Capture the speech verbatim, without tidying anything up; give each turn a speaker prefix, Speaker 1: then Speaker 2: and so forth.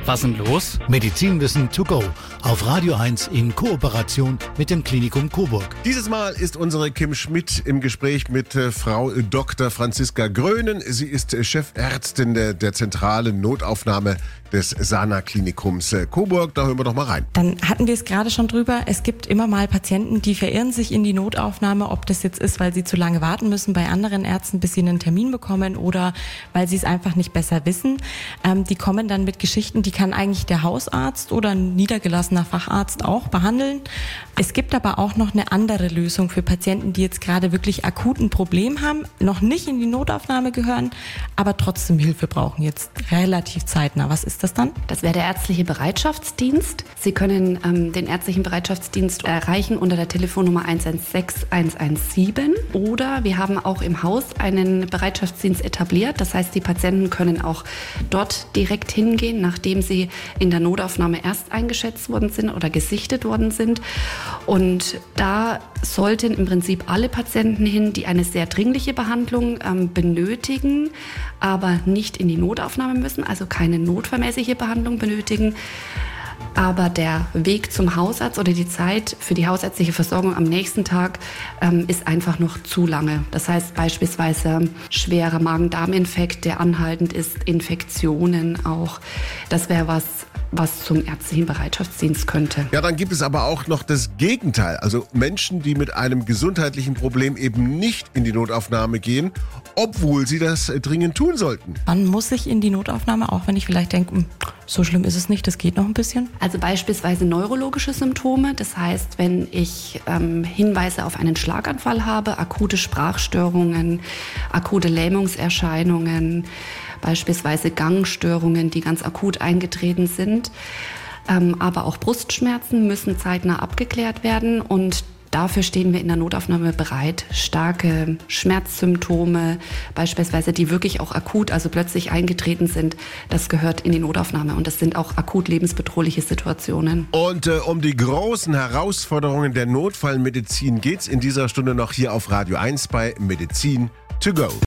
Speaker 1: Was denn los?
Speaker 2: Medizinwissen to go auf Radio eins in Kooperation mit dem Klinikum Coburg.
Speaker 3: Dieses Mal ist unsere Kim Schmidt im Gespräch mit äh, Frau Doktor Franziska Grönen. Sie ist äh, Chefärztin der, der zentralen Notaufnahme des Sana-Klinikums äh, Coburg. Da hören wir doch mal rein.
Speaker 4: Dann hatten wir es gerade schon drüber. Es gibt immer mal Patienten, die verirren sich in die Notaufnahme, ob das jetzt ist, weil sie zu lange warten müssen bei anderen Ärzten, bis sie einen Termin bekommen oder weil sie es einfach nicht besser wissen. Ähm, die kommen dann mit Geschichten, die kann eigentlich der Hausarzt oder ein niedergelassener Facharzt auch behandeln. Es gibt aber auch noch eine andere Lösung für Patienten, die jetzt gerade wirklich akut ein Problem haben, noch nicht in die Notaufnahme gehören, aber trotzdem Hilfe brauchen, jetzt relativ zeitnah. Was ist das dann?
Speaker 5: Das wäre der ärztliche Bereitschaftsdienst. Sie können ähm, den ärztlichen Bereitschaftsdienst erreichen unter der Telefonnummer eins eins sechs eins eins sieben oder wir haben auch im Haus einen Bereitschaftsdienst etabliert. Das heißt, die Patienten können auch dort direkt hingehen, nachdem sie in der Notaufnahme erst eingeschätzt worden sind oder gesichtet worden sind. Und da sollten im Prinzip alle Patienten hin, die eine sehr dringliche Behandlung ähm, benötigen, aber nicht in die Notaufnahme müssen, also keine notfallmäßige Behandlung benötigen. Aber der Weg zum Hausarzt oder die Zeit für die hausärztliche Versorgung am nächsten Tag ähm, ist einfach noch zu lange. Das heißt beispielsweise schwerer Magen-Darm-Infekt, der anhaltend ist, Infektionen auch. Das wäre was, was zum ärztlichen Bereitschaftsdienst könnte.
Speaker 3: Ja, dann gibt es aber auch noch das Gegenteil. Also Menschen, die mit einem gesundheitlichen Problem eben nicht in die Notaufnahme gehen, obwohl sie das äh, dringend tun sollten.
Speaker 4: Wann muss ich in die Notaufnahme, auch wenn ich vielleicht denke, so schlimm ist es nicht, das geht noch ein bisschen?
Speaker 5: Also beispielsweise neurologische Symptome. Das heißt, wenn ich ähm, Hinweise auf einen Schlaganfall habe, akute Sprachstörungen, akute Lähmungserscheinungen, beispielsweise Gangstörungen, die ganz akut eingetreten sind. Ähm, aber auch Brustschmerzen müssen zeitnah abgeklärt werden und dafür stehen wir in der Notaufnahme bereit. Starke Schmerzsymptome, beispielsweise, die wirklich auch akut, also plötzlich eingetreten sind, das gehört in die Notaufnahme und das sind auch akut lebensbedrohliche Situationen.
Speaker 3: Und äh, um die großen Herausforderungen der Notfallmedizin geht's in dieser Stunde noch hier auf Radio eins bei Medizin to go.